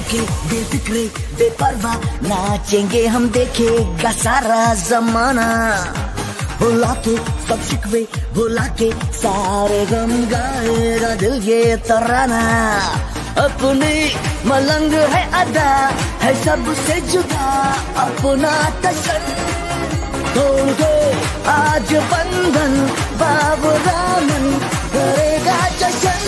के बेफिक्रे बेपरवाह नाचेंगे हम, देखेगा सारा जमाना। भुला के सब शिकवे भुला के सारे गम गाएगा दिल ये तराना। अपनी मलंग है अदा है सबसे जुदा अपना टशन, तोड़ दो आज बंधन बाबरा मन करेगा जशन।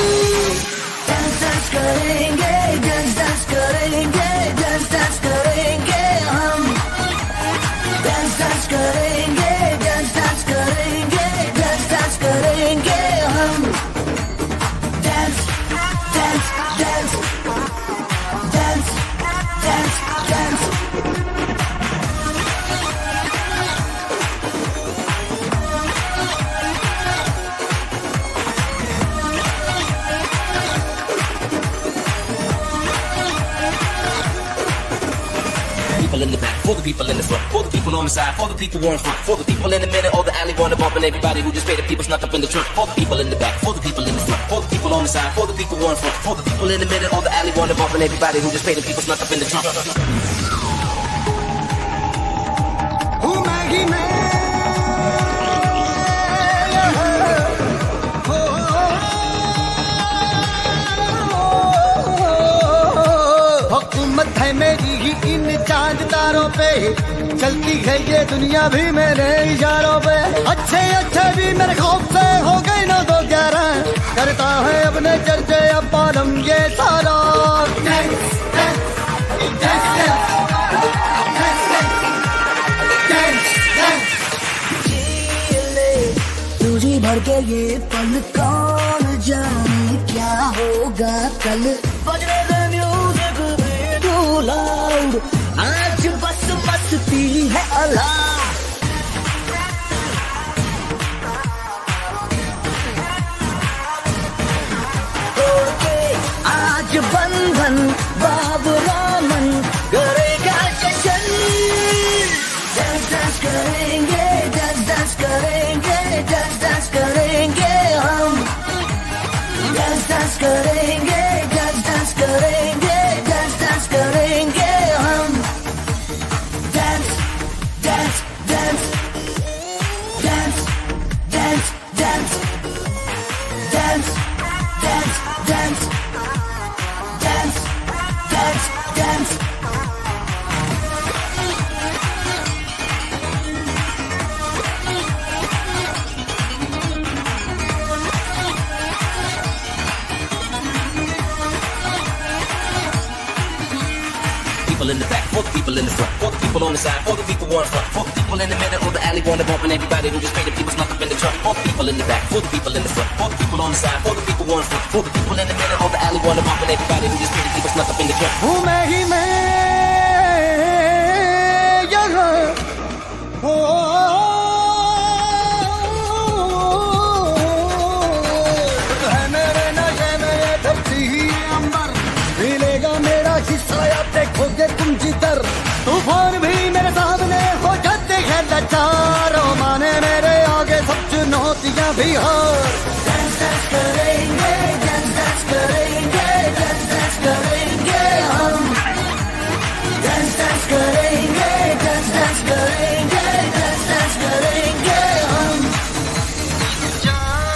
डांस करेंगे डांस करेंगे डांस करेंगे हम, डांस करेंगे डांस करेंगे डांस करेंगे हम। Dance dance dance dance dance dance. In the back, for the people in the front, for the people on the side, for the people on front, for the people in the middle or the alley wanna bump, and everybody who just paid the people snuck up in the trunk. For the people in the back, for the people in the front, for the people on the side, for the people on front, for the people in the middle or the alley wanna bump, and everybody who just paid the people snuck up in the trunk. Who Maggie man? हुकूमत है मेरी ही इन चांद तारों पे, चलती है ये दुनिया भी मेरे इशारों पे। अच्छे अच्छे भी मेरे खौफ से हो गए 9 2 11, करता है अपने चर्चे अब आलम ये सारा। तुझी भर के ये पल कौन जाने क्या होगा कल। बजने दे म्यूजिक टू लाउड, आज बस मस्ती है अलाउड। तोड़ के आज बंधन बाबरा मन करेगा जशन। डांस करेंगे डांस करेंगे डांस करेंगे हम, डांस करेंगे डांस करेंगे डांस करेंगे हम। Dance dance dance dance dance dance dance dance dance dance dance dance. People in the back, for the people in the front, for the people on the side, for the people on front, for the people in the middle or the alley wanna bump, and everybody who just paid the people snuck up in the trunk. For the people in the back, for the people in the front, for the people on the side, for the people on front, for the people in the middle or the alley wanna bump, and everybody who just paid the people snuck up in the trunk. हूँ मैं ही मैं यहाँ हो, है मेरे नशे में ये धरती ही अंबर, मिलेगा मेरा हिस्सा या देखोगे तुम जिधर। तूफान भी मेरे सामने हो जाते हैं लाचार, माने मेरे आगे सब चुनौतियां भी हार।